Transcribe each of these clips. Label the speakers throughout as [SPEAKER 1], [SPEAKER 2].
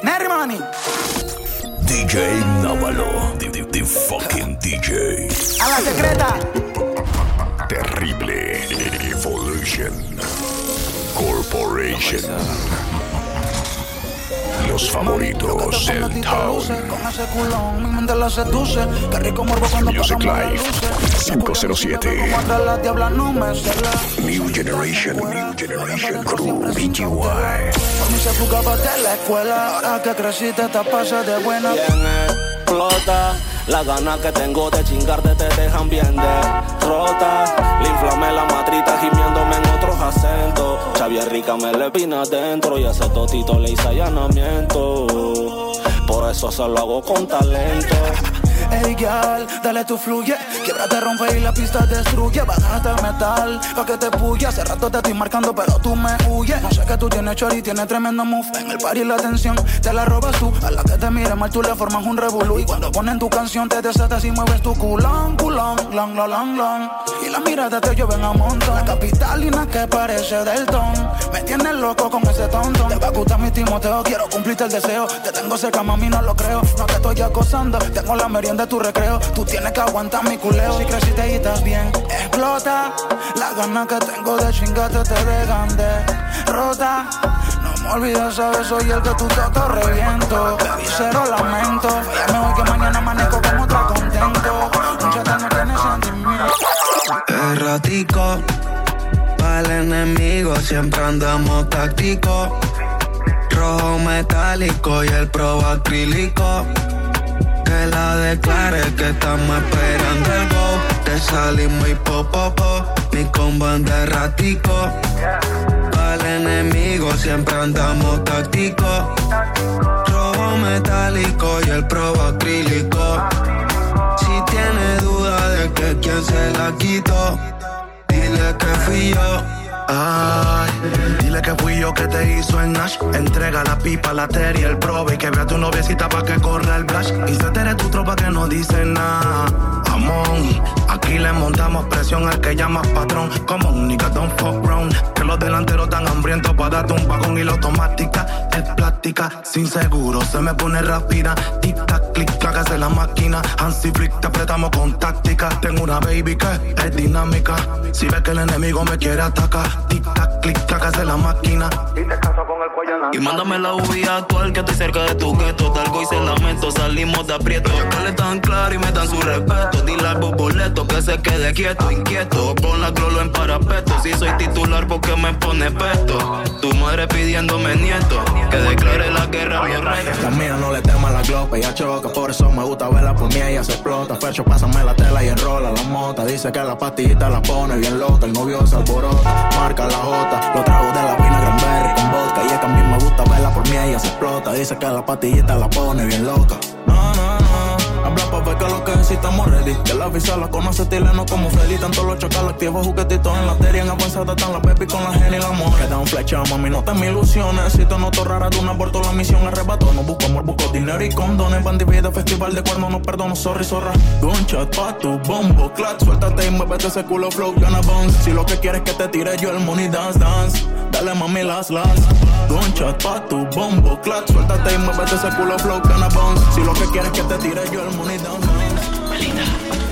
[SPEAKER 1] Merrimani.
[SPEAKER 2] DJ Návalo, the fucking DJ.
[SPEAKER 1] A la secreta.
[SPEAKER 2] Terrible Evolution Corporation. Los favoritos del town.
[SPEAKER 1] Con ese culón, mi mente la seduce. Qué rico morbo cuando
[SPEAKER 2] Music
[SPEAKER 1] pasamos las
[SPEAKER 2] Live
[SPEAKER 1] luces.
[SPEAKER 2] 507.
[SPEAKER 1] Cuando la diabla no me cela.
[SPEAKER 2] New Generation Crew BGY.
[SPEAKER 1] Por mí se fugaba de la escuela. Ahora que creciste te pasa de buena.
[SPEAKER 3] Bien explota. Las ganas que tengo de chingarte te dejan bien derrota. Le inflamé la matrita gimiéndome en otros acentos. Xavier Rica me le vine adentro y a ese totito le hice allanamiento. Por eso se lo hago con talento.
[SPEAKER 1] Ey, girl, dale tu fluye. Quiebrate, rompe y la pista destruye. Bajaste el metal, pa' que te puye. Hace rato te estoy marcando, pero tú me huyes. No sé que tú tienes chori, tienes tremendo move. En el party la atención, te la robas tú. A la que te mire mal, tú le formas un revolú. Y cuando ponen tu canción, te desatas y mueves tu culón, culón, long, long, long, long. Y las miradas te llueven a montón. La capitalina que parece del ton. Me tienes loco con ese tonto. Te va a gustar mi Timoteo, quiero cumplirte el deseo. Te tengo cerca, mami, no lo creo. No te estoy acosando, tengo la merienda de tu recreo. Tú tienes que aguantar mi culeo. Si creciste y estás bien, explota. Las ganas que tengo de chingarte te dejan de rota. No me olvides, sabes, soy el que tú tocas reviento. Baby, cero lamento. Fállame hoy que mañana amanezco como otra contento. Un chata no tiene sentimiento.
[SPEAKER 4] El ratico, para el enemigo siempre andamos tácticos. Rojo metálico y el pro acrílico. Que la declare que estamos esperando el go. Te salimos y po, mi combo en de ratico. Para el enemigo siempre andamos tácticos. Rojo metálico y el pro acrílico. Si tiene duda de que quién se la quitó, dile que fui yo. Ay, dile que fui yo que te hizo el Nash. Entrega la pipa, la Terry, el probe. Y que vea tu noviecita pa' que corra el flash. Y se te tu tropa que no dice nada. Amón, aquí le montamos presión al que llamas patrón. Como un nigga don't fuck round. Que los delanteros tan hambrientos pa' darte un vagón. Y la automática es plástica. Sin seguro se me pone rápida. Tic-tac, clic-clac, hace la máquina. Hansi flick, te apretamos con táctica. Tengo una baby que es dinámica. Si ves que el enemigo me quiere atacar, tic-tac, clic-clac, hace la máquina. Y te caso con el cuello en la.
[SPEAKER 5] Y mándame la UV actual que estoy cerca de tu gueto. Talgo y se lamento, salimos de aprieto. Acá le tan claro y me dan su respeto. Dile al boleto que se quede quieto, inquieto. Pon la clolo en parapeto. Si soy titular, porque me pone pesto. Tu madre pidiéndome nieto, que declare la guerra a mi reino.
[SPEAKER 6] La mía no le tema a la glopa, ella choca. Por eso me gusta verla por mí, ella se explota. Fercho, pásame la tela y enrola la mota. Dice que la pastillita la pone bien loca. El novio se alborota, marca la jota. Lo trago de la pina Granberry con vodka. Y es que a mí me gusta verla por mí, ella se explota. Dice que la pastillita la pone bien loca. No, no, no. Habla pa' ver que lo que necesitamos ready. Que la visa la conoce no como Freddy. Tanto los chacales activos, juguetitos en la teria. En avanzada están la baby con la genia y la amor. Queda un flecha, mami, no te me ilusiones. Necesito noto rara de un aborto, la misión arrebató. No busco amor, busco dinero y condones. Bandivida, festival de cuernos, no perdono, sorry, zorra. Gunshot pa' tu bombo, clap. Suéltate y muévete ese culo flow, gonna bounce. Si lo que quieres que te tire yo el money dance, dance. Dale mami, las. Gunshot pa' tu bombo, clap. Suéltate y muévete ese culo flow, gonna bounce. Si lo que quieres que te tire yo el money dance, dance.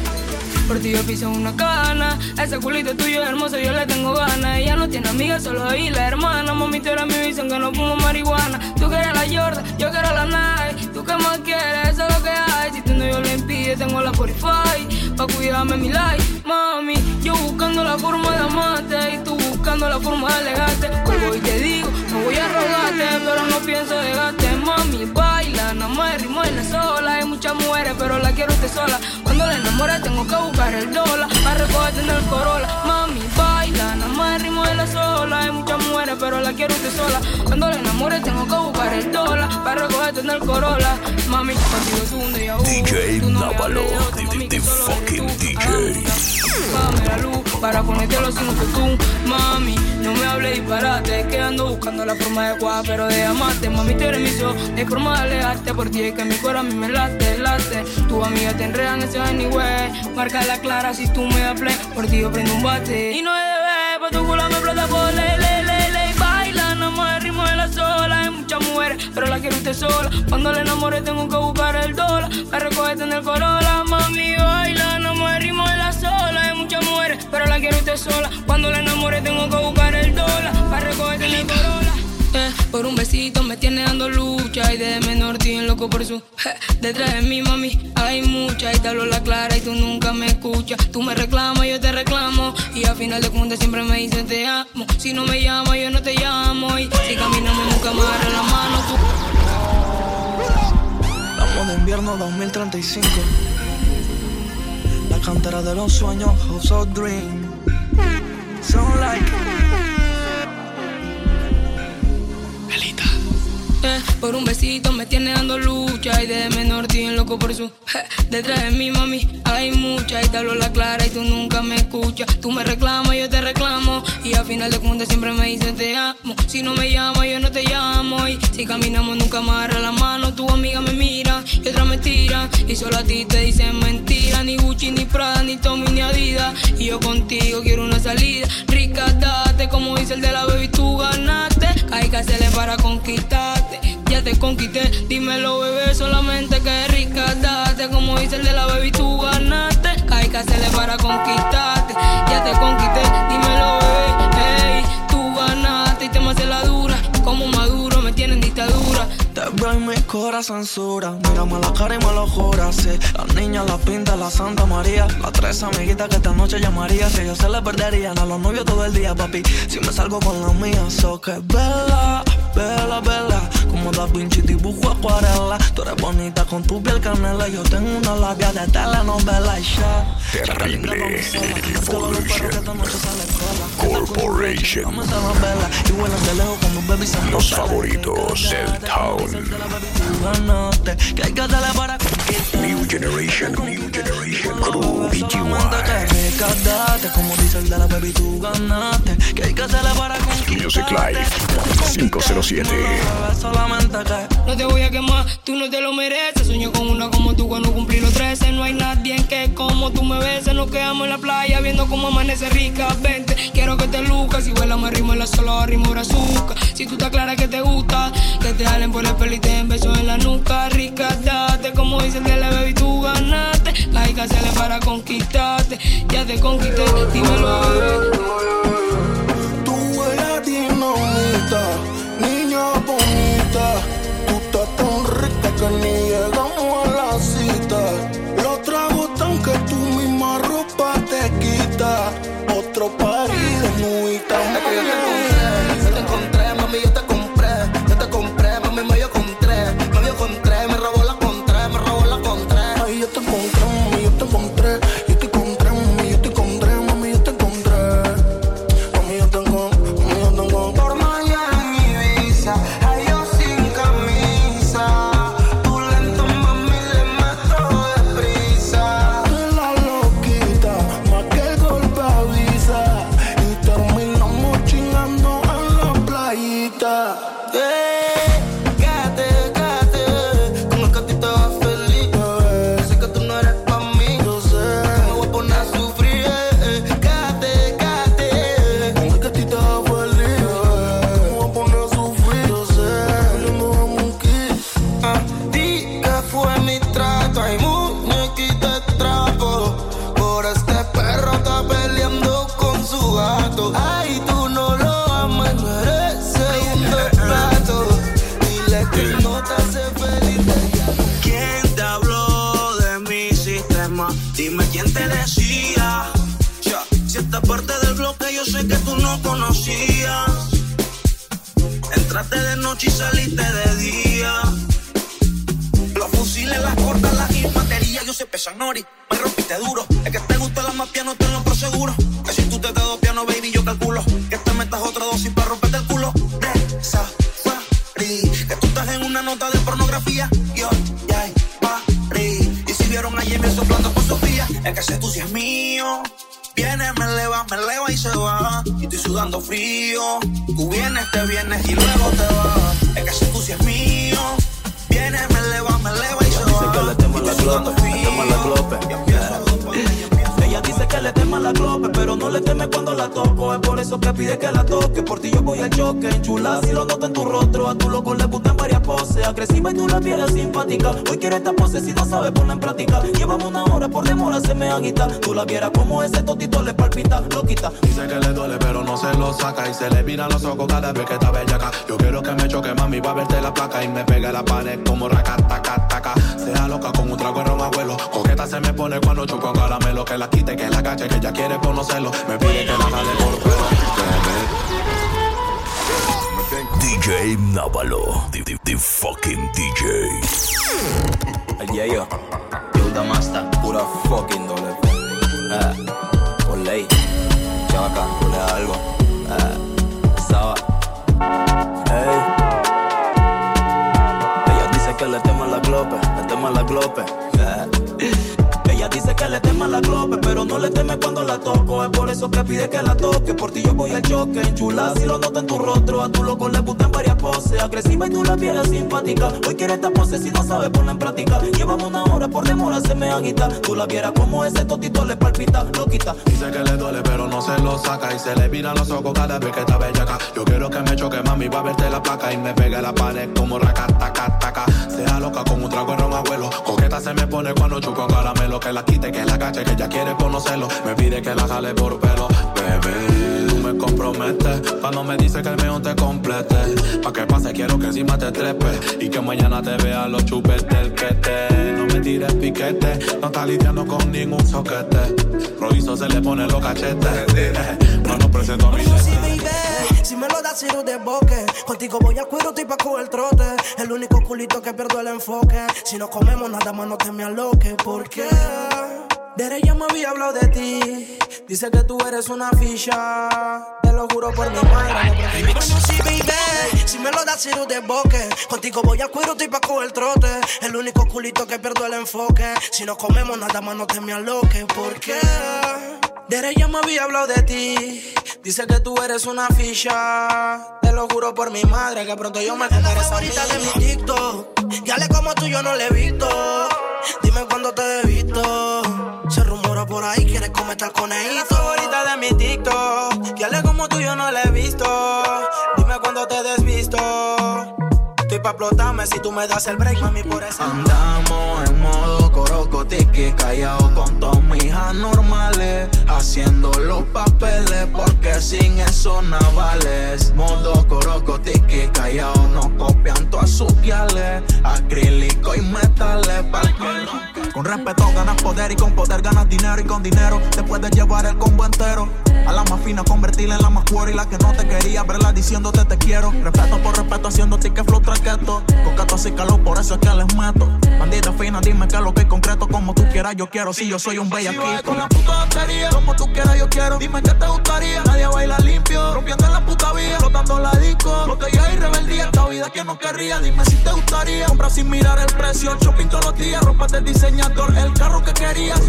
[SPEAKER 7] Por ti yo piso una cana. Ese culito tuyo es hermoso, yo le tengo ganas. Ella no tiene amigas, solo ahí la hermana. Mami, tú eres mi visión, que no fumo marihuana. Tú quieres la Jordan, yo quiero la Nike. Tú qué más quieres, eso es lo que hay. Si tú no yo lo impide, tengo la 45 pa' cuidarme mi life. Mami, yo buscando la forma de amarte y tú buscando la forma de alejarte. Vuelvo y te digo, no voy a rogarte, pero no pienso dejarte. Mami, baila, nada más ritmo en la sola. Hay muchas mujeres, pero la quiero usted sola. Cuando la enamore tengo que buscar el dólar para recogerte en el Corolla. Mami, baila, nada más ritmo de la sola. Hay muchas mujeres, pero la quiero usted sola. Cuando la enamore tengo que buscar el dólar para recogerte en el Corolla. Mami, contigo es un déjà vu.
[SPEAKER 2] DJ
[SPEAKER 7] Tú no me
[SPEAKER 2] Návalo,
[SPEAKER 7] hables de otro, mami,
[SPEAKER 2] the
[SPEAKER 7] que solo eres
[SPEAKER 2] fucking
[SPEAKER 7] tú.
[SPEAKER 2] DJ.
[SPEAKER 7] Dame la luz para ponerte los signos que tú. Mami, no me hables disparate, que ando buscando la forma adecuada, pero de amarte. Mami, tú eres mi sol, de forma de alejarte. Por ti es que mi corazón a mí me late, late. Tu amiga te enredan ese anyway. Marca la clara si tú me das play. Por ti yo prendo un bate. Y no es de ver, pa' tu culo me explota por ley. Baila, nada más el ritmo de la sola. Hay muchas muchas mujeres, pero la quiero usted sola. Cuando la enamore tengo que buscar el dólar para recogerte en el Corolla. Mami, baila, no me ritmo de la sola. Hay muchas mujeres, pero la quiero usted sola. Cuando la enamore tengo que buscar el dólar para recogerte en el Corolla. Por un besito me tiene dando lucha y desde menor estoy loco por su detrás de mí, mami, hay mucha y te hablo la clara y tú nunca me escuchas. Tú me reclamas, yo te reclamo y al final de cuentas siempre me dices te amo. Si no me llamas, yo no te llamo y si caminamos nunca me agarras la mano tú.
[SPEAKER 8] Estamos de invierno 2035. La cantera de los sueños, House of Dream. Sound like
[SPEAKER 7] por un besito me tiene dando lucha y desde menor estoy loco por su detrás de mí, mami, hay mucha y te hablo la clara y tú nunca me escuchas. Tú me reclamas, yo te reclamo y al final de cuentas siempre me dices te amo. Si no me llamas, yo no te llamo y si caminamos nunca me agarras la mano. Tu amiga me mira y otra me tira y solo a ti te dicen mentira. Ni Gucci, ni Prada, ni Tommy, ni Adidas y yo contigo quiero una salida. Rica, date, como dice el de la baby, tú ganaste. Hay que hacerle para conquistarte. Ya te conquisté, dímelo bebé, solamente que rica date. Como dice el de la baby, tú ganaste. Hay que hacerle para conquistarte. Ya te conquisté, dímelo bebé, hey, tú ganaste y te me hace la dura. Como Maduro me tiene en dictadura.
[SPEAKER 8] Te veo en mi corazón censura. Mírame la cara y me lo juras, sí. Las niñas, la pinta, la Santa María. Las tres amiguitas que esta noche llamaría. Si ellos se le perderían a los novios todo el día, papi. Si me salgo con la mía, so que vela, vela, vela. Como Da Vinci dibujo acuarela. Tú eres bonita con tu piel canela. Yo tengo una labia de telenovela y ya.
[SPEAKER 2] Terrible Corporation. Los favoritos del Town. New Generation Crew BTY.
[SPEAKER 8] Como dice el de la baby, tú ganaste. Que hay que hacerle para conquistar.
[SPEAKER 2] Music Live 507.
[SPEAKER 7] No te voy a quemar, tú no te lo mereces. Sueño con una como tú cuando cumplí los 13. No hay nadie que como tú me beses. Nos quedamos en la playa viendo cómo amanece rica. Vente, quiero que te lucas. Si vuelas me rimo en la sola, rimo de azúcar. Si tú estás clara que te gusta, que te jalen por el pelo y te den besos en la nuca. Rica, date, como dice el de la baby, tú ganaste. Hay que hacerle para conquistarte. Ya te conquisté, dímelo bebé.
[SPEAKER 9] Tú eres dinamita, niña bonita. Tú estás tan rica que ni llegamos a la cita. Los tragos tan que tú misma ropa te quita. Otro party de nuita.
[SPEAKER 10] Yo te encontré, mami, yo te compré. Yo te compré, mami, me yo encontré. Me yo encontré, me robó la contré, me robó la contré.
[SPEAKER 9] Ay, yo te encontré, mami, yo te encontré. Yo te encontré, mami, yo te encontré, mami, yo te encontré. Mami, yo te encontré, mami, yo te encontré.
[SPEAKER 10] Por Miami, Ibiza, ay, yo sin camisa. Tu lento, mami, le meto deprisa.
[SPEAKER 9] De la loquita, más que el golpe avisa. Y terminamos chingando en la playita.
[SPEAKER 10] Quédate, quédate, con el que a ti te va feliz. Sé que tú no eres pa' mí,
[SPEAKER 9] Yo sé,
[SPEAKER 10] que me voy a poner a sufrir. Quédate, quédate,
[SPEAKER 9] con el que a ti te va feliz. Me voy a poner a sufrir. Yo sé, poniendo a monkey.
[SPEAKER 10] di que fue mi trato. Ay, muñequita de trapo. Por este perro está peleando con su gato. Ay, tú no lo amas, no eres segundo plato. Dile que no te hace feliz.
[SPEAKER 5] ¿Quién te habló de mi sistema? Dime quién te decía. Si esta parte del bloque yo sé que tú no conocías. Entraste de noche y saliste de día. Los fusiles, las cortas, las infanterías, yo sé pesan nori. Me rompiste duro. Es que te gusta la más piano, te lo seguro. Que si tú te das piano, baby, yo calculo que te metas otra dosis para romperte el culo. De safari, que tú estás en una nota de pornografía. Yo ya hay party. Y si vieron a Jimmy soplando con Sofía, es que ese tú sí es mío. Viene, me eleva y se va. Y estoy sudando frío. Tú vienes, te vienes y luego te vas. Es que ese tú sí es mío. Viene, me eleva y se va.
[SPEAKER 3] Dice que le temo la glope, le temo la glope.
[SPEAKER 5] Ella dice dice que le tema la clope, pero no le teme cuando la toco. Es por eso que pide que la toque. Por ti yo voy al choque. Chula, si lo noto en tu rostro. A tu loco le gustan varias poses. Agresiva y tú la piel simpática. Hoy quiere esta pose si no sabe ponerla en práctica. Llevamos una hora, por demora se me agita. Tú la vieras como ese totito le palpita, lo quita.
[SPEAKER 6] Dice que le duele pero no se lo saca. Y se le viran los ojos cada vez que está bellaca. Yo quiero que me choque, mami, va a verte la placa. Y me pegue la pared como racataca. Sea loca con un trago de ron, abuelo. Coqueta se me pone cuando chupo caramelo. Que la quite, que la cache, que ella quiere conocerlo. Me pide que la jale por pelo.
[SPEAKER 2] DJ Návalo, the fucking DJ.
[SPEAKER 3] El Yayo, Yuda Masta, pura fucking doble. Por ley, chavaca, pule algo. Estaba, hey. Ella dice que le teman la glope, Ella dice que le tema la clope, pero no le teme cuando la toco. Es por eso que pide que la toque. Por ti yo voy al choque. Chula, si lo noto en tu rostro. A tu loco le gustan varias poses. Agresiva y tú la piel simpática. Hoy quiere esta pose si no sabe ponerla en práctica. Llevamos una hora, por demora se me agita. Tú la vieras como ese totito le palpita, lo quita.
[SPEAKER 6] Dice que le duele pero no se lo saca. Y se le viran los ojos cada vez que está bellaca. Yo quiero que me choque, mami, va a verte la placa. Y me pegue la pared como racataca. Sea loca con un trago de ron, abuelo. Coqueta se me pone cuando chupo caramelo. Que la quite, que la cache, que ella quiere conocerlo. Me pide que la jale por pelo. Bebé, tú me comprometes cuando me dice que el mío te complete. Pa' que pase quiero que encima te trepe. Y que mañana te vea los chupes del quete. No me tires piquete, no estás lidiando con ningún soquete. Roizo se le pone los cachetes. Cuando presento a mi gente.
[SPEAKER 11] Sí, baby, si me lo das si no de boque. Contigo voy al cuero, estoy pa' coger el trote. El único culito que pierdo el enfoque. Si no comemos nada más no te me aloques. ¿Por qué? Desde ella me había hablado de ti. Dice que tú eres una ficha. Te lo juro por mi madre. Bueno, sí, baby, si me lo das si no de boque. Contigo voy al cuero, estoy pa' coger el trote. El único culito que pierdo el enfoque. Si no comemos nada más no te me aloques. ¿Por qué? Desde ella me había hablado de ti. Dice que tú eres una ficha. Te lo juro por mi madre que pronto yo me comeré esa favorita de mi TikTok. Ya le como tú yo no le he visto. Dime cuándo te he visto. Se rumora por ahí, quieres comer tal conejito. La favorita de mi TikTok. Ya le como tú yo no le he visto. Dime cuándo te desvisto. Estoy pa' explotarme si tú me das el break, mami, por eso.
[SPEAKER 4] Andamos en modo corocotiqui, callado con todos mis anormales, haciendo los papeles porque sin eso navales. Modo corocotiqui, callado, no copian todas sus guiales, acrílico y metales pa'l que
[SPEAKER 6] con respeto ganas poder y con poder ganas dinero y con dinero te puedes llevar el combo entero. A la más fina convertirla en la más cuero y la que no te quería verla diciéndote te quiero. Respeto por respeto haciendo ticket flow traqueto. Coqueto así calor, por eso es que les meto. Bandita fina, dime que es lo que es concreto. Como tú quieras yo quiero, si yo soy un bellaquito. Si con la puta batería, como tú quieras yo quiero. Dime que te gustaría, nadie baila limpio. Rompiendo en la puta vía, flotando la disco. Botella y rebeldía, esta vida que no querría. Dime si te gustaría, comprar sin mirar el precio. El shopping todos los días, ropa del diseñador. El carro que querías.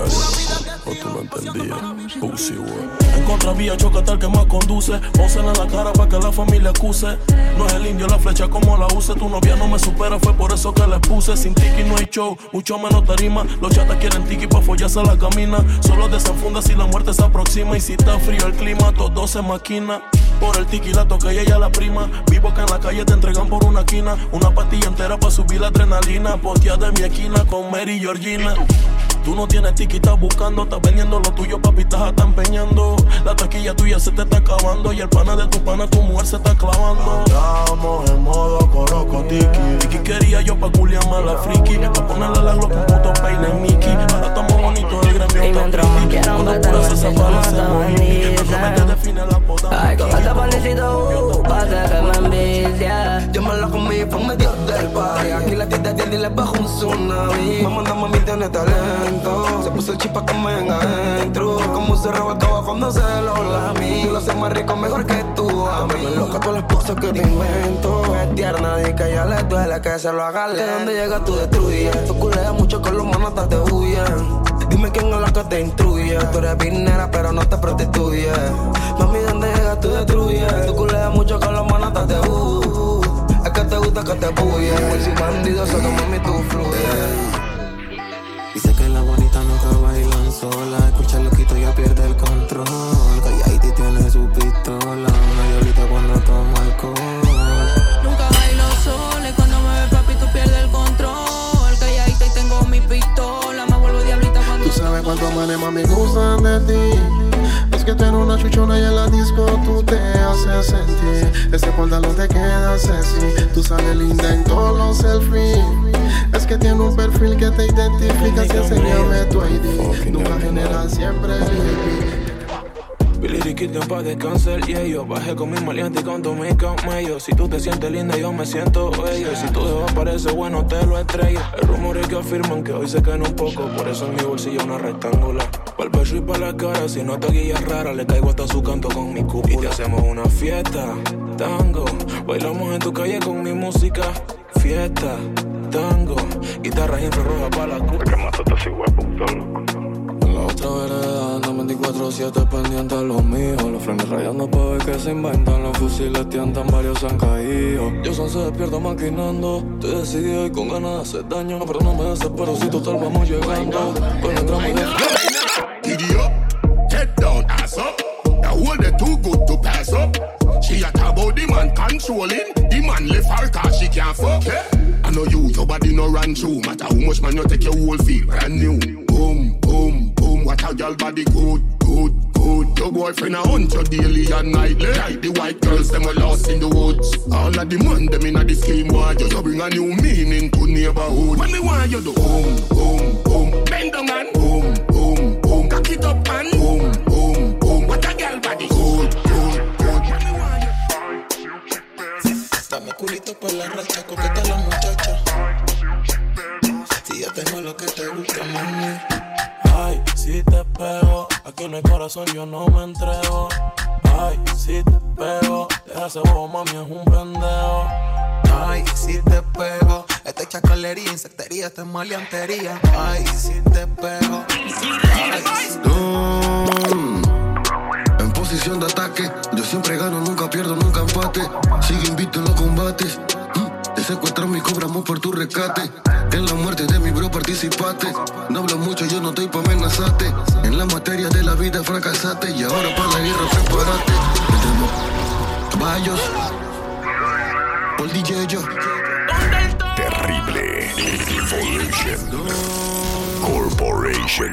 [SPEAKER 12] O tú no entendías, Pussy World. En contravía, chócate al que más conduce. Pósela en la cara para que la familia acuse. No es el indio la flecha como la use. Tu novia no me supera, fue por eso que les puse. Sin tiki no hay show, mucho menos tarima. Los chatas quieren tiki pa' follarse la camina. Solo desenfunda si la muerte se aproxima. Y si está frío el clima, todo se maquina. Por el tiki la toca y ella la prima. Vivo acá en la calle, te entregan por una quina. Una pastilla entera pa' subir la adrenalina. Posteada en mi esquina con Mary y Georgina. Tú no tienes tiki, estás buscando, estás vendiendo lo tuyo, papi, estás hasta empeñando. La taquilla tuya se te está acabando y el pana de tu pana, tu mujer se está clavando.
[SPEAKER 6] Andamos en modo corocotiqui.
[SPEAKER 12] Tiki quería yo pa' culiarme a la friki, pa' ponerle la glock un puto peine en Mickey. Ahora estamos bonitos, el gremio.
[SPEAKER 7] Y mientras más quieran meterme, si tú no te bendices. Ay, con este panecito, pasa que me envicia.
[SPEAKER 11] Yo me la comí, fue medio del party. Aquí la tienda tiene y le bajo un tsunami. Mamá, mami, tiene talento. Se puso el chip pa' que me venga adentro. Como se revolcaba cuando se lo lamí. Tú lo haces más rico, mejor que tú a mí. Me loca todas las cosas que te invento. Es tierna y que ella le duele que se lo haga lento. De donde llegas tú destruyes. Tú culeas mucho con los manotas te huyen. Dime quién es la que te instruye. Tú eres vinera pero no te prostituyes. Mami, donde llegas tú destruyes. Tú culeas mucho con los manotas te huyen. Es que te gusta que te puyen. Por si bandido solo mami tú fluyes.
[SPEAKER 5] Dice que la bonita nunca bailan sola. Escucha loquito,
[SPEAKER 13] mujeres más me gustan de ti. Es que tú eres una chuchona y en la disco tú te haces sentir. Ese pantalón te queda sexy, tú sales linda en todos los selfies. Es que tiene un perfil que te identifica, así enséñame tu ID. Nunca genera siempre el
[SPEAKER 12] Billy Ricky, tiempo de cáncer, y yo bajé con mi maleante y con todo mi camello. Si tú te sientes linda, yo me siento bello. Y si tu dedo parece bueno, te lo estrello. El rumor es que afirman que hoy se caen un poco, por eso en mi bolsillo una rectangular. Pa'l pecho y pa' la cara, si no te guías rara, le caigo hasta su canto con mi cúpula. Y te hacemos una fiesta, tango. Bailamos en tu calle con mi música. Fiesta, tango. Guitarras infrarrojas pa' la cúpula.
[SPEAKER 14] Que mataste así, huevo,
[SPEAKER 8] en la otra vereda ando 24/7 pendiente a los míos. Los frenes rayando pa' ver que se inventan. Los fusiles tientan, varios se han caído. Yo se despierta maquinando. Estoy decidido y con ganas de hacer daño, pero no me desespero si total vamos llegando. Penetramos y
[SPEAKER 15] Giddy up, head down, ass up. The whole they too good to pass up. She a talk about the man controlling. The man left her cause she can't fuck. I know you, your body no run through. Matter how much man you take, your whole feel brand new. Boom, boom, boom. What a girl body good, good, good. Your boyfriend a hunt you daily and nightly. Like the white girls, them were lost in the woods. All of the man, them in the scheme. Want you bring a new meaning to neighborhood. What me want you do? Boom, boom, boom. Bend down and boom, boom, boom. Cock it up and boom, boom, boom. What a girl body good, good, good. What me want you?
[SPEAKER 16] Dame culito por la racha, coqueta la muchacha. Si ya tengo lo que te gusta, mami.
[SPEAKER 12] Ay, si te pego, aquí no hay corazón, yo no me entrego. Ay, si te pego, deja ese bobo, mami, es un pendejo.
[SPEAKER 16] Ay, si te pego, esta es chacalería, insectería, esta es maleantería. Ay, si te pego. Ay, si
[SPEAKER 13] en posición de ataque, yo siempre gano, nunca pierdo, nunca empate. Sigue invicto en los combates. Te secuestramos y cobramos por tu rescate. En la muerte de mi bro participaste. No hablo mucho, yo no estoy pa' amenazarte. En la materia de la vida fracasaste. Y ahora para la guerra prepárate. Entremos caballos por DJ yo.
[SPEAKER 2] Terrible Evolution Corporation.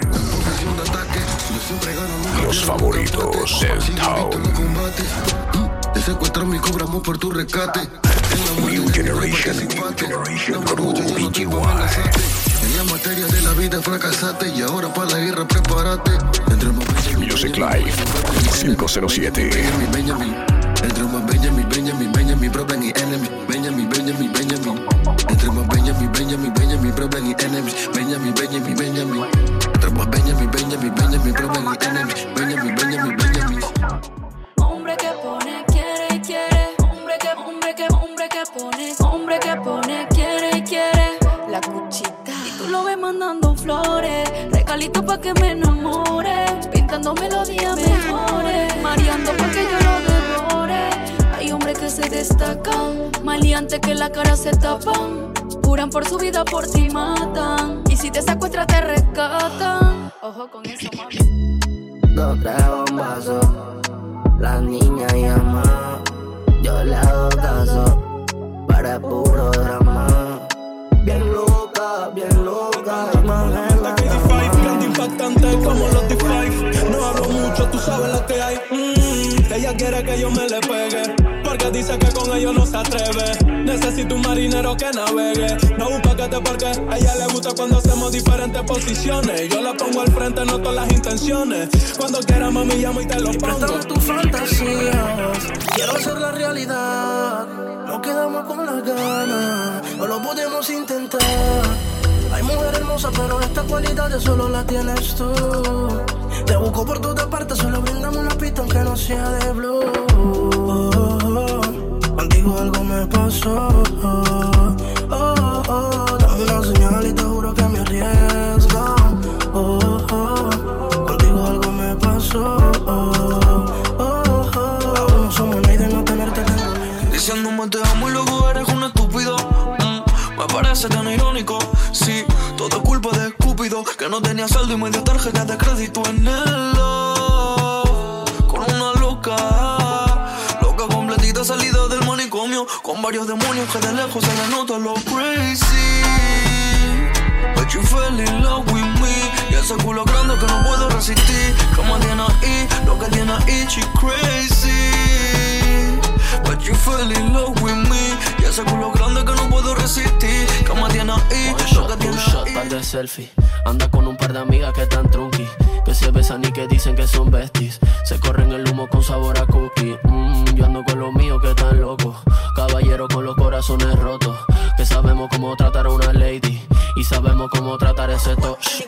[SPEAKER 2] Los favoritos del Town.
[SPEAKER 13] Te secuestramos y cobramos por tu rescate.
[SPEAKER 2] New Generation Crew BGY.
[SPEAKER 13] En la materia de la vida fracasaste. Y ahora para la guerra prepárate.
[SPEAKER 2] Music Live 507.
[SPEAKER 13] Entre más Benjamin, problem y enemy. Benjamin. Entre más Benjamin, problem y enemy. Benjamin. Entre más Benjamin, problem y enemy. Benjamin.
[SPEAKER 7] Hombre que pone, quiere y quiere. Hombre que pone, quiere y quiere. La cuchita. Y tú lo ves mandando flores. Regalito pa' que me enamore. Pintando melodías mejores. Mareando pa' que yo lo devore. Hay hombres que se destacan. Maleantes que la cara se tapan. Juran por su vida, por ti matan. Y si te secuestran te rescatan. Ojo con eso, mami.
[SPEAKER 17] 2, 3 bombazos. La niña llama. Yo le hago caso. Para puro drama. Bien loca.
[SPEAKER 12] Grande impactante como los D5. No hablo mucho, tú sabes lo que hay. Ella quiere que yo me le pegue, porque dice que con ellos no se atreve. Necesito un marinero que navegue, no un paquete porque a ella le gusta cuando hacemos diferentes posiciones. Yo la pongo al frente, no todas las intenciones. Cuando quiera mami llamo y te lo pongo.
[SPEAKER 11] Préstame tus fantasías, quiero hacer la realidad. Nos quedamos con las ganas, o lo podemos intentar. Hay mujer hermosa, pero esta cualidad solo la tienes tú. Te busco por todas partes, solo brindame una pista aunque no sea de blue. Contigo algo me pasó. Dame una señal y te juro que me arriesgo. Contigo algo me pasó. Aún no somos nadie de no tenerte que ver.
[SPEAKER 8] Diciéndome te amo y luego eres un estúpido. Me parece tan irónico. Sí, todo es culpa de estúpido que no tenía saldo y me dio tarjeta de crédito en el love. Con una loca completita salida del manicomio, con varios demonios que de lejos se le nota lo crazy. But you fell in love with me. Y ese culo grande que no puedo resistir. Cama tiene ahí, lo que tiene ahí, she crazy. But you fell in love with me. Y ese culo grande que no puedo resistir. Cama tiene ahí, lo que tiene ahí.
[SPEAKER 18] Par de selfie. Anda con un par de amigas que están trunky, que se besan y que dicen que son besties. Se corren el humo con sabor a cookie. Yo ando con los míos que están locos. Caballero con los corazones rotos. Que sabemos cómo tratar a una lady y sabemos cómo tratar ese touch.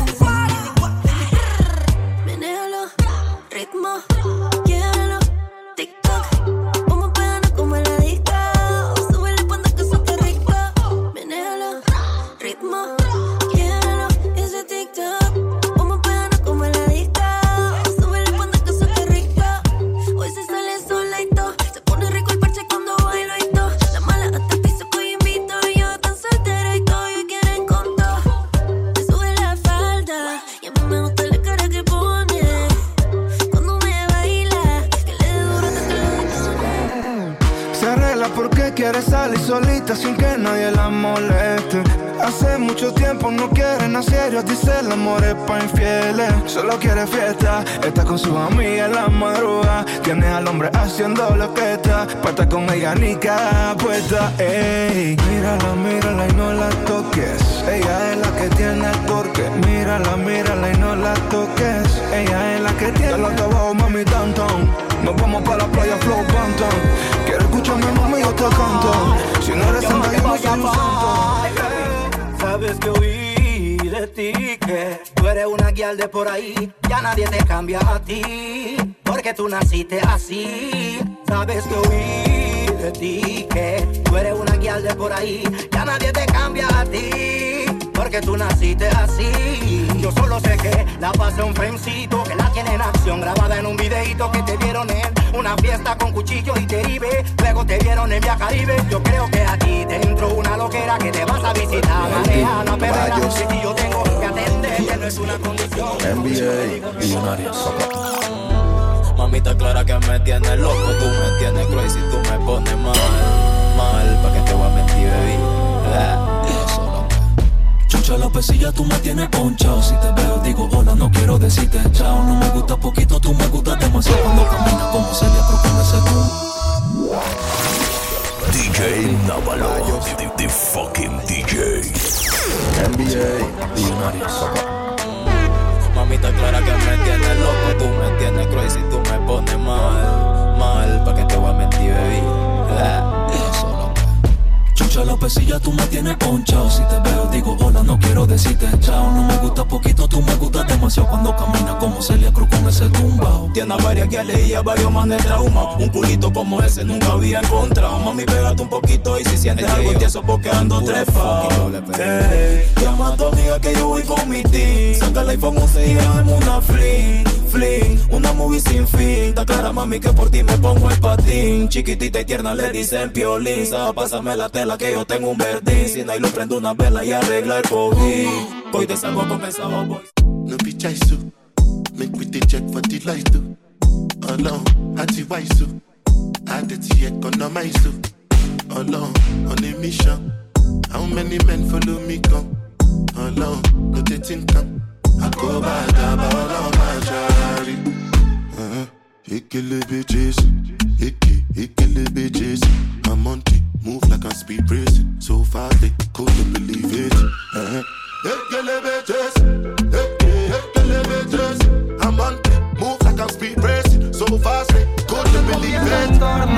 [SPEAKER 19] Menéalo, ritmo, quiero TikTok. Vamos pegando como en la disco. Súbele cuando que suelte rico. Menéalo, ritmo, quiero ese TikTok. Vamos pegando como en la disco. Súbele cuando que suelte rico. Hoy se sale sola y todo. Se pone rico el parche cuando bailo y todo. La mala hasta el piso que invito. Yo tan soltera y todo. Y quieren con todo. Me sube la falda. Y a mí me gusta la cara que pone cuando me baila. Que le dé duro hasta que lo deje.
[SPEAKER 20] Se arregla porque quiere salir solita sin que nadie la moleste. Hace mucho tiempo no quieren a serio, dice el amor es pa' infieles. Solo quiere fiesta, está con sus amigas en la madrugada. Tiene al hombre haciendo lo que está, pa' estar con ella ni cada apuesta. Ey, mírala y no la toques. Ella es la que tiene el porqué. Mírala y no la toques. Ella es la que tiene. Ya lo acabado, mami, downtown. Nos vamos pa' la playa, flow, bantam. Quiero escucharme, mami, yo te canto. Si no eres santa, yo no soy un santo.
[SPEAKER 21] Sabes que oí de ti, que tú eres una guial de por ahí. Ya nadie te cambia a ti, porque tú naciste así. Sabes que oí de ti, que tú eres una guial de por ahí. Ya nadie te cambia a ti, porque tú naciste así. Yo solo sé que la pasé un fremcito, que la tiene en acción, grabada en un videito que te vieron en una fiesta con cuchillo y Teribe. Luego te vieron en Via Caribe. Yo creo que a ti te entró una loquera, que te vas a visitar, maneja la perrera. Que yo tengo que atender, que no es una condición.
[SPEAKER 12] NBA, Millonarios.
[SPEAKER 5] Mamita clara que me tienes loco, tú me tienes crazy, tú me pones mal, pa' que te voy a mentir, baby.
[SPEAKER 12] Chucha la pesilla, tú me tienes ponchado. Si te veo digo hola, no quiero decirte chao. No me gusta poquito, tú me gustas demasiado. Cuando caminas como Celia Cruz con ese tú.
[SPEAKER 2] DJ Návalo, the fucking DJ.
[SPEAKER 12] NBA, Millonarios.
[SPEAKER 5] Mamita clara que me tienes loco, tú me tienes crazy, tú me pones mal, pa' que te voy a mentir, baby.
[SPEAKER 12] Chucha la pesilla, tú me tienes ponchado. Si te veo digo hola, no quiero decirte chao. No me gusta poquito, tú me gustas demasiado. Cuando caminas como Celia Cruz con ese tumbao.
[SPEAKER 5] Tiene varias que leía varios más de trauma. Un culito como ese nunca había encontrado. Mami, pégate un poquito y si sientes algo tieso porque ando trepado. Llama a tu amiga que yo voy con mi team. Saca el iPhone 11 y grabemos una fling. Una movie sin fin. Está clara, mami, que por ti me pongo el patín. Chiquitita y tierna le dicen piolín. Pásame la tela que yo tengo un verdín. Si no hay luz, prendo una vela y arregla el COVID. Hoy te salgo con esa boy.
[SPEAKER 22] No be chaisu, make we dey check for the light too. Alone, hati waisu, adeti economaisu. Alone, on a mission. How many men follow me come? Alone, no dating come. I go by the ball on my jari. Ikele bitches, ikele bitches. I'm on it, move like I'm speed racing. So fast they couldn't believe it. Ikele bitches, ikele bitches. I'm on it, move like I'm speed racing. So fast they couldn't believe it.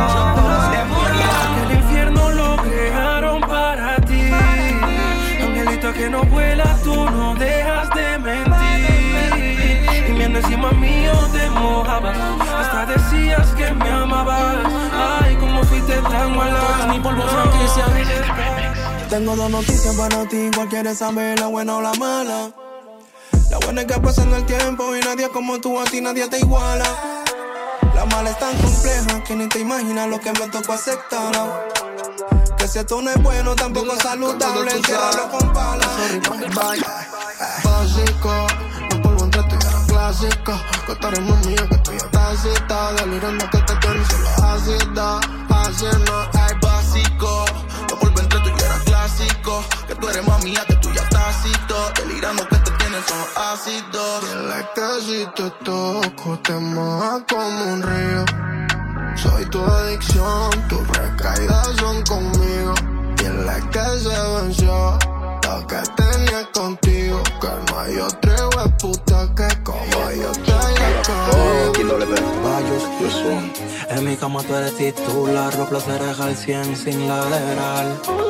[SPEAKER 11] El infierno lo crearon para ti. Angelito que no vuela, tú no dejas de mentir. Y viendo encima mío te mojabas. Hasta decías que me amabas. Ay, cómo fuiste tan mala. Ni polvo franquicia.
[SPEAKER 16] Tengo dos noticias para ti. ¿Cuál quieres saber? ¿La buena o la mala? La buena es que pasa en el tiempo y nadie como tú, a ti nadie te iguala. La mala es tan compleja que ni te imaginas lo que me tocó aceptar. Que si esto no es bueno, tampoco es saludable. Enciérralo con palas.
[SPEAKER 9] Básico, no polvo entre tú y era clásico. Que tú eres más mía, que tú ya estás cita. Delirando que te quiero y solo ácida. Así no hay básico. No polvo entre tú y era clásico. Que tú eres más mía, que tú ya estás cita. siento ácido. Dile que si te toco te mojas como un río. Soy tu adicción, tus recaídas son conmigo. Dile que se venció lo que tenía contigo, que no hay otra hueputa que como yo te
[SPEAKER 21] en mi cama tú eres titular, los placeres al 100 sin lateral.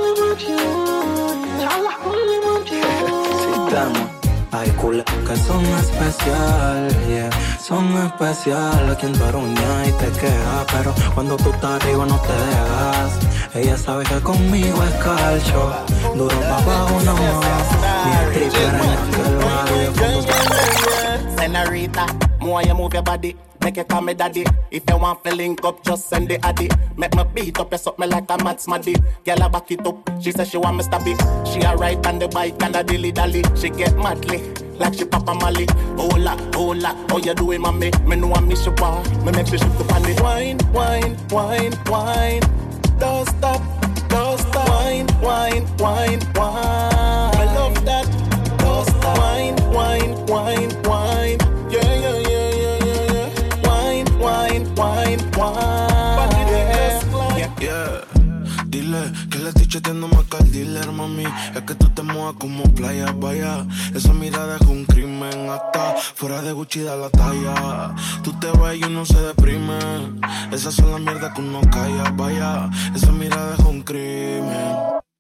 [SPEAKER 21] Hay cool que son especial, yeah. Son especial a quien te aruña y te queda, pero cuando tú estás arriba no te dejas. Ella sabe que conmigo es calcio, duro pa' abajo no más. Ni el triple en el barrio.
[SPEAKER 1] Senorita, more you move your body, make you call me daddy. If you want to link up, just send the addy. Make me beat up, you suck me like a mad smaddy. Girl, I back it up, she says she want me stab it. She a ride on the bike and a dilly dally. She get madly, like she Papa Molly. Hola, hola, how you doing, mommy? Me know I miss you, wow. Me make you shift up on it. Wine, wine, wine, wine. Don't stop, don't stop. Wine, wine, wine, wine. I love that. Don't stop. Wine, wine, wine, wine. Yeah, yeah, yeah, yeah, yeah, yeah. Wine, wine, wine, wine.
[SPEAKER 9] Yeah. Dile que le estoy chateando más que al dealer, mami. Es que tú te muevas como playa, vaya. Esa mirada es un crimen, hasta fuera de Gucci da la talla. Tú te vas y uno se deprime. Esas son las mierdas que uno calla, vaya. Esa mirada es un crimen.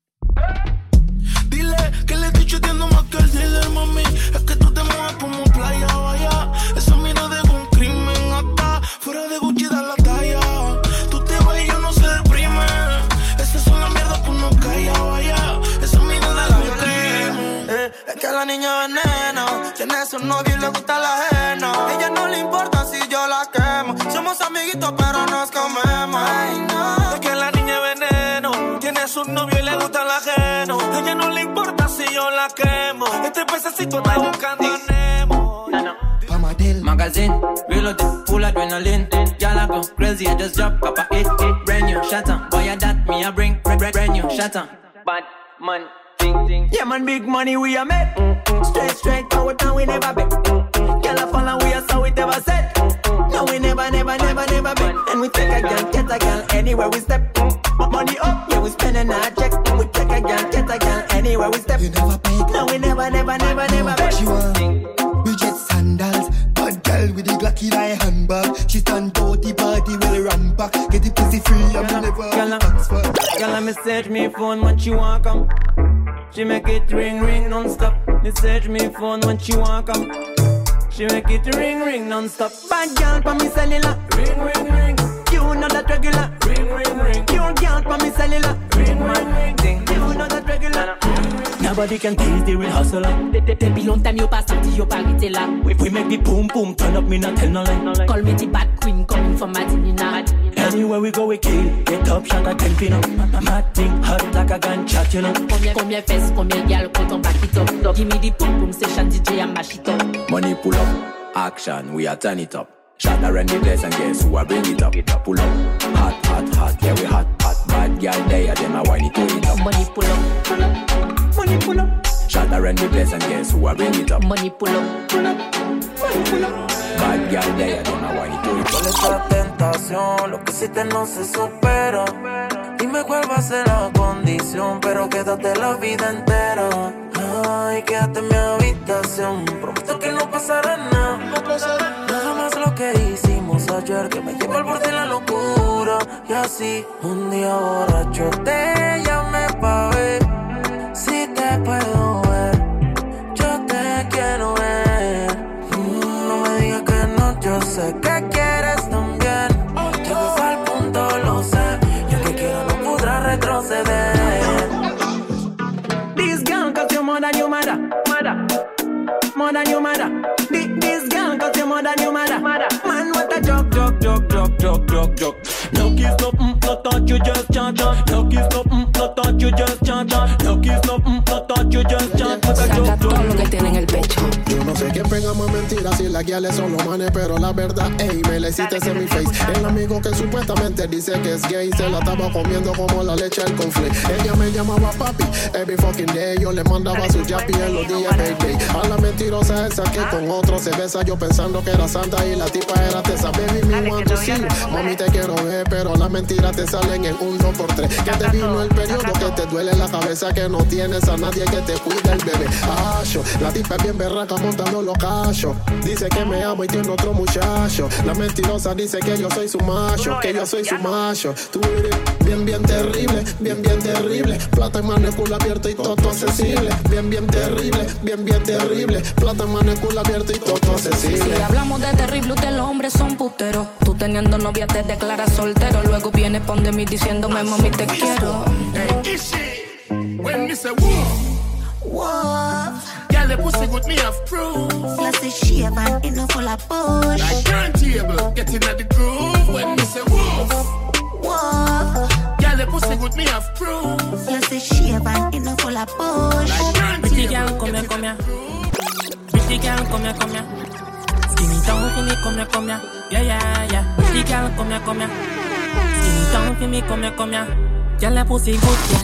[SPEAKER 9] Dile que le estoy chateando más que al dealer, mami. Es que tú te muevas como playa, vaya. Esa mirada es un crimen, hasta fuera de Gucci da la talla. Tú te vas y uno se deprime. Esas son las mierdas que uno calla, vaya. Esa mirada es un crimen.
[SPEAKER 21] Es que la niña veneno tiene su novio y le gusta la ajeno. A ella no le importa si yo la quemo. Somos amiguitos pero nos comemos. Ay, no.
[SPEAKER 10] Es que la niña veneno tiene su novio y le gusta la ajeno. A ella no le importa si yo la quemo. Este pececito está buscando a Nemo.
[SPEAKER 21] Magazine, reloaded, full adrenaline. Y'all I go crazy, I just drop up a hit. Brand new shatter, boy I that me I bring brand new shatter. Bad man, ding ding. Yeah man, big money we are made. Straight, power down we never bet. Girl I fall and we are so we never said. No we never bet. And we take a girl, get a girl anywhere we step. Money up, yeah we spending our check. We take a girl, get a girl anywhere we step. You never pay. No we never bet.
[SPEAKER 23] She want Bridget sandals. Bad girl with the Glocky in her handbag. She stand out the party well ramp back. Get the pussy free and me never ask for.
[SPEAKER 21] Girl message me phone when she want come. She make it ring non-stop. Message me phone when she want come. She make it ring non-stop. Bad girl pa me cellular. Ring. You know that regular. Ring. Pure girl pa me cellular. Ring. You know that regular. Nobody can taste the real hustler.
[SPEAKER 24] Depuis longtemps yo pas sorti, yo pas arrêté là.
[SPEAKER 21] We make the boom turn up, me not tell no lie.
[SPEAKER 24] Call me the bad queen, coming from Madinina.
[SPEAKER 21] Anywhere we go we kill, get top shot at 10 pin. Mad thing, hot like a gunshot, you know.
[SPEAKER 24] Combien fesses, combien gal, quand on back it up. Give me the pum session, DJ and mash it up.
[SPEAKER 25] Money pull up, action, we are turn it up. Shot around the place and guess who I bring it up. Pull up, hot, yeah we hot. Bad girl there, them a whine it to it up.
[SPEAKER 24] Money pull up.
[SPEAKER 21] Money pull up.
[SPEAKER 25] Shot around the place and guess who I bring it up.
[SPEAKER 24] Money pull up.
[SPEAKER 21] Money pull up.
[SPEAKER 25] Bad girl there, them a whine it to it up.
[SPEAKER 21] ¿Cuál es la tentación? Lo que hiciste no se supera. Dime cuál va a ser la condición, pero quédate la vida entera. Ay, quédate en mi habitación. Prometo que no pasará nada. Nada más lo que hicimos ayer, que me lleva al borde de la locura. Y así, un día borracho te llamé pa' ver si te puedo ver. Yo te quiero ver. No me digas que no, yo sé que quieres también. Llegas al punto, lo sé. Yo que quiero no podrá retroceder. This girl cause you're more than your mother. More than your mother. This girl cause you're more than your mother. Man, what a joke. No kiss, no touch, you just chant. No kiss, no touch, you just chant. No kiss, no touch, you just chant. What a joke.
[SPEAKER 24] Saca todo lo que tiene en el pecho.
[SPEAKER 22] Yo no sé quién pega más mentiras, si
[SPEAKER 3] las guiales son los manes, pero la verdad, ey, me le hiciste en mi face. El amigo que supuestamente dice que es gay se la estaba comiendo como la leche del conflicto. Ella me llamaba papi, every fucking day. Yo le mandaba su yapi en los días baby. A la mentirosa esa que con otro se besa, yo pensando que era santa y la tipa era tesa. Baby, me want to see you. Mami, te quiero ver, pero las mentiras te salen en un 2x3. Que te vino el periodo, que te duele la cabeza, que no tienes a nadie que te cuide el bebé. La tipa es bien berraca montando los cachos. Dice que me amo y tiene otro muchacho. La mentirosa dice que yo soy su macho, que yo soy su macho. Tú eres bien terrible, bien terrible. Plata en mano, culo abierto y todo accesible. Bien terrible, bien terrible. Plata en mano, culo abierto y todo accesible.
[SPEAKER 7] Si hablamos de terrible, ustedes los hombres son puteros. Tú teniendo novia te declaras soltero. Luego vienes pon de mí diciéndome mami te quiero.
[SPEAKER 22] When me say whoa,
[SPEAKER 19] Whoa.
[SPEAKER 22] girl, the pussy with me have proof.
[SPEAKER 19] Classy shave and it no full of push.
[SPEAKER 22] Like turntable, getting at the groove. When me say whoa,
[SPEAKER 19] Whoa.
[SPEAKER 22] girl, the pussy with me have proof.
[SPEAKER 19] Classy shave and it no full of push.
[SPEAKER 22] Like
[SPEAKER 4] Pretty girl,
[SPEAKER 22] turntable,
[SPEAKER 4] come here, come here. Pretty girl, come here, come here. Skinny down for me, come here, come here. Yeah. Pretty girl, come here, come here. Skinny down for me, come here, come here. Girl, that pussy good, yeah.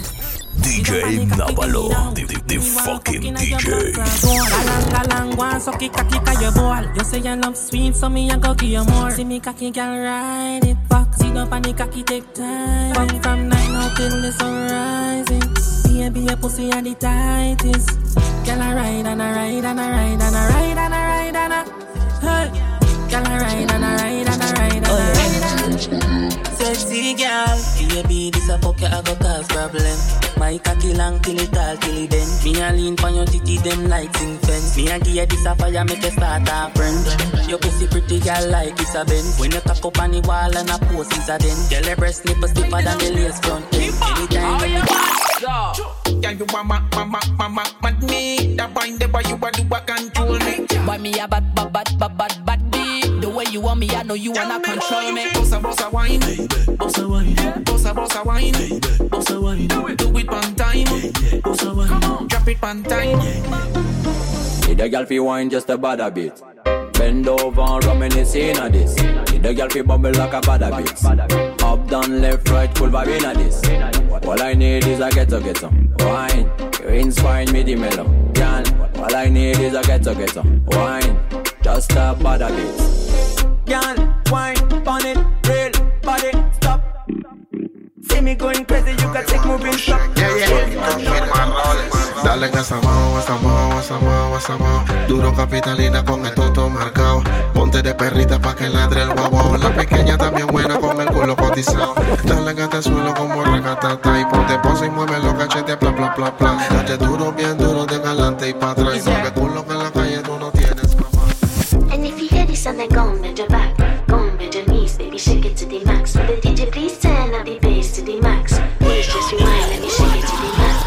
[SPEAKER 2] DJ Navalo, the fucking DJ.
[SPEAKER 4] Galang, one so kika your ball. You say you love sweet, so me I go give you more. See me cocky girl ride it back. See no panic cocky take time. Fuck from 9 out till the sun rising. Be a pussy and the tightest. Girl I ride and I ride and I ride and I ride and I ride and I. Hey, girl I ride and I ride and I ride and I ride.
[SPEAKER 5] Sexy girl, baby, this a fuck I go cause problem. My cocky long till it tall till it bend. Me a lean pon your titty them like zinc fence. Me a give you this a fire make you start a friend. Your pussy pretty girl like it's a bend. When you cock up on the wall and a pose is a den. Girl your breast nipple stiffer than the lace front end. Anytime you
[SPEAKER 22] girl, you a mad me. That bind the boy you a do a control me.
[SPEAKER 24] Boy me a bad beat. The way you want me, I know you wanna control me.
[SPEAKER 22] Bossa wine, bossa wine, bossa wine, bossa wine. Do it one time, bossa wine. Drop it one time.
[SPEAKER 25] Need a girl fi wine just a bad a bit. Bend over and reminisce inna this. Need a girl fi bubble like a bad a bit. Up, down, left, right, full vibe inna this. All I need is a ghetto wine. You inspire me the mellow, girl. All I need is a ghetto wine. Just a bad a bit.
[SPEAKER 5] Girl, wine, pon it, real body, stop. See me going crazy, you can take moving stop.
[SPEAKER 9] Dale en esa mano. Duro capitalina con el toto marcado. Ponte de perrita pa' que ladre el guabo. La pequeña también buena con el culo cotizado. Dale en este suelo como regatata. Y ponte pose y mueve los cachetes, bla, bla, bla, bla. Date duro, bien duro, de galante y pa' atrás. Porque culo que en la calle tú no tienes, papá.
[SPEAKER 19] And if you hear this and then go and bend your back, go and bend your knees, baby, shake it to the max. Will the DJ please turn up the bass to the max? Please just rewind, let me shake it to the max.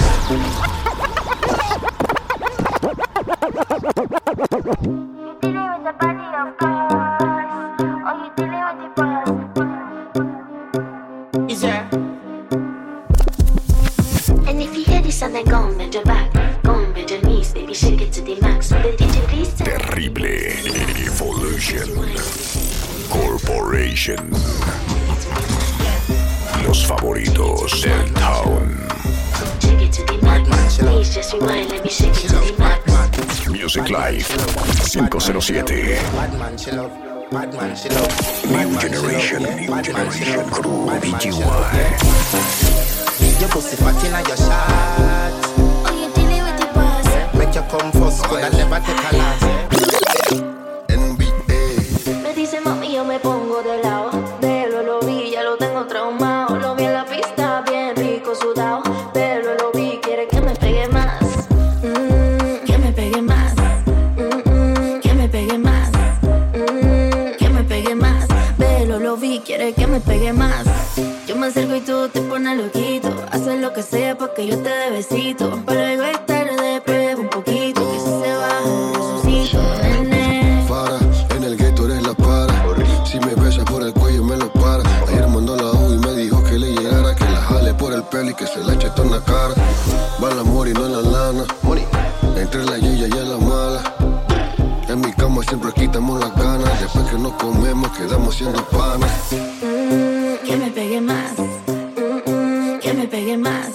[SPEAKER 19] You dealing with the body of course, or you dealing with the boss? Is there? And if you hear this and then go and bend your back, go and bend your knees, baby, shake it to the max. Will the DJ please turn up?
[SPEAKER 2] Terrible Evolution Corporation. Los favoritos del town. Music Live 507. New Generation Crew BGY.
[SPEAKER 6] Your pussy fat inna your shot.
[SPEAKER 19] Oh, you dealing with the boss?
[SPEAKER 6] Make you come first, could I never take a last.
[SPEAKER 19] Me dice mami, yo me pongo de lado. Pero lo vi, ya lo tengo traumado. Lo vi en la pista, bien rico sudado. Pero lo vi, quiere que me pegue más. Que me pegue más. Que me pegue más. Que me pegue más. Pero lo vi, quiere que me pegue más. Yo me acerco y tú te pones loquito. Haces lo que sea pa' que yo te dé besito. Pero luego es tarde, prueba un poquito. Que si se baja, resucito, nene.
[SPEAKER 13] Para, en el gueto eres la para. Si me besas por el cuello me lo para. Ayer mandó la U y me dijo que le llegara. Que la jale por el pelo y que se la eche toda en la cara. Va la mori, no en la lana. Entre la yilla y en la mala. En mi cama siempre quitamos las ganas. Después que nos comemos quedamos siendo panas.
[SPEAKER 19] Que me pegue más. Que me pegue más.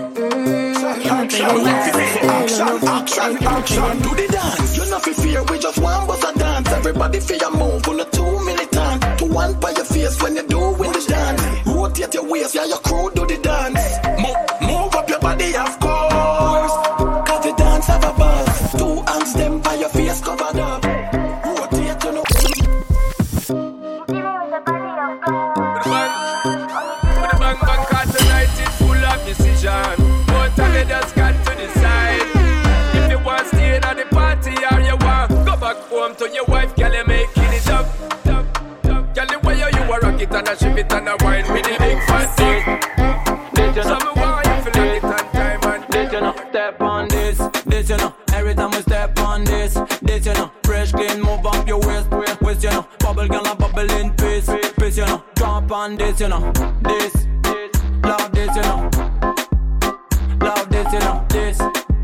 [SPEAKER 9] Action to the dance. You know fi fear, we just one bust a dance. Everybody feel your move, on the 2 militant. To one by your face when you doing the dance. Rotate your waist, yeah, your crew do the dance. Move up your body, of course. Cause the dance have a buzz. 2 hands them by your face covered up. Rotate you know.
[SPEAKER 8] Bang bang, cause tonight is full of decision. Both of you just got to decide. If you want to stay at the party or you want go back home to your wife, girl, you making it up. Girl, the way you a rock it and a ship it and a wine with the big fat thing. So me want you feel like it on time and
[SPEAKER 25] this you know, step on this you know. Every time we step on this you know. Fresh clean, move up your waist you know. Bubble girl and bubble in peace you know. Jump on this you know, this love this you know. Love this you know, this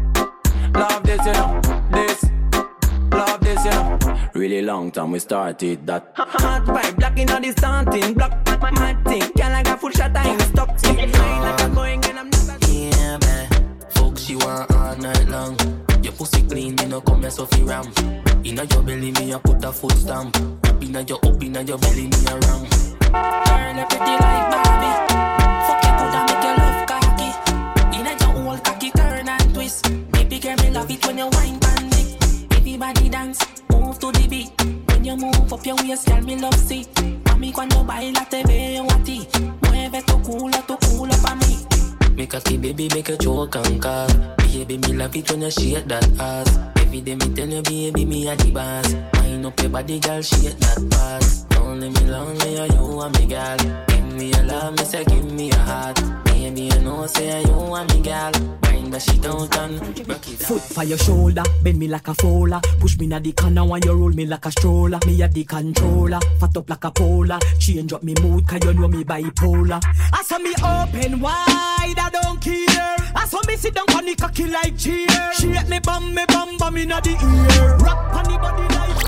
[SPEAKER 25] love this you know, this love this you know. Really long time we started that. Hot vibe, black in all the starting block. My thing, girl I got full shot I ain't stuck. Like I'm going and I'm not.
[SPEAKER 14] Yeah man, folks you want all night long. Your pussy clean, you know come here so fi ram. Inna your belly me a put a foot stamp. Inna your belly me a ram.
[SPEAKER 4] Girl you pretty like Barbie. Fuck you good and make your love cocky. Inna your old cocky turn and twist. Baby girl me love it when you wine pan me. Everybody dance, move to the beat. When you move up your waist, girl me love see. A mí cuando baila te veo a ti. Mueve tu culo pa' mí.
[SPEAKER 14] Me cocky baby make a joke and call. Baby me love it when you shake that ass. Every day me tell you baby me a the boss. Wind up your body girl shake that ass. Don't leave me lonely or you and me girl. Give me a love me say give me a heart. Baby you know say you and me girl. Wind that shit out and rock it out.
[SPEAKER 15] Foot for your shoulder, bend me like a fola. Push me na the corner when you roll me like a stroller. Me a the controller, fat up like a polar. Change up me mood 'cause you know me bipolar. I saw me open wide, I don't care. I saw me sit down on the cocky like cheer. Shake me bum inna the ear. Rock on the body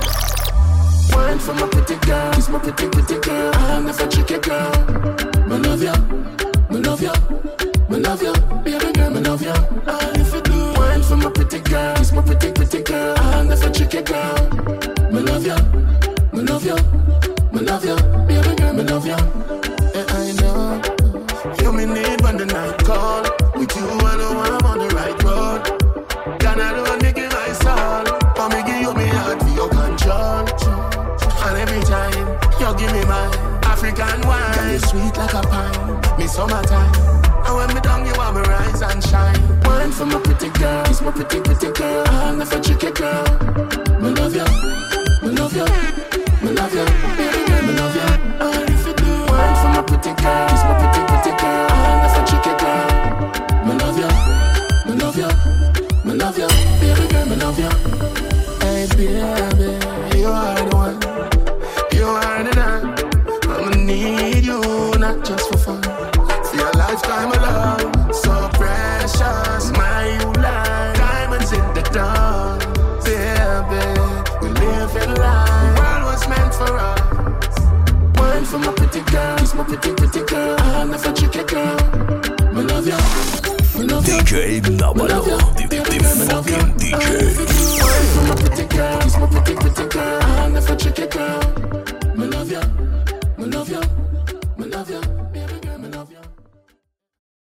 [SPEAKER 15] like.
[SPEAKER 9] Wine for my pretty girl, it's my pretty girl. I'll never trick a girl. Me love ya, me love ya, me love ya, baby girl, me love ya. And if you do wine for my pretty girl, it's my pretty girl. I'll never trick a girl. Me love ya, me love ya, me love ya, baby girl, me love ya. And I know you me need when the night call. With you I know I'm on the right road. Can I don't give my soul? For me give you me heart for your control. And every time you give me my African wine, girl, you sweet like a pine. Me summertime, and when me down you want me rise and shine. Wine for my pretty girl, it's my pretty girl. I'll never trick a girl. Me love ya, me love ya, me love ya, baby girl, me love ya. And if you do wine for my pretty girl, it's my pretty girl. I'll never trick a girl. Me love ya, me love ya, me love ya, baby girl, me love ya. Hey baby, you are the one. You are the one. I'ma need you, not just for fun. For your lifetime of love, so precious. My you life, diamonds in the dawn. Baby, we live in life. The world was meant for us. Wine for my pretty girl, it's my pretty girl. I'll never trick a girl. Me love ya, me love ya.
[SPEAKER 2] DJ Navalo, the fucking DJ.
[SPEAKER 9] Wine for my pretty girl, it's my pretty girl. I'll never trick a girl. Me love ya, me love ya.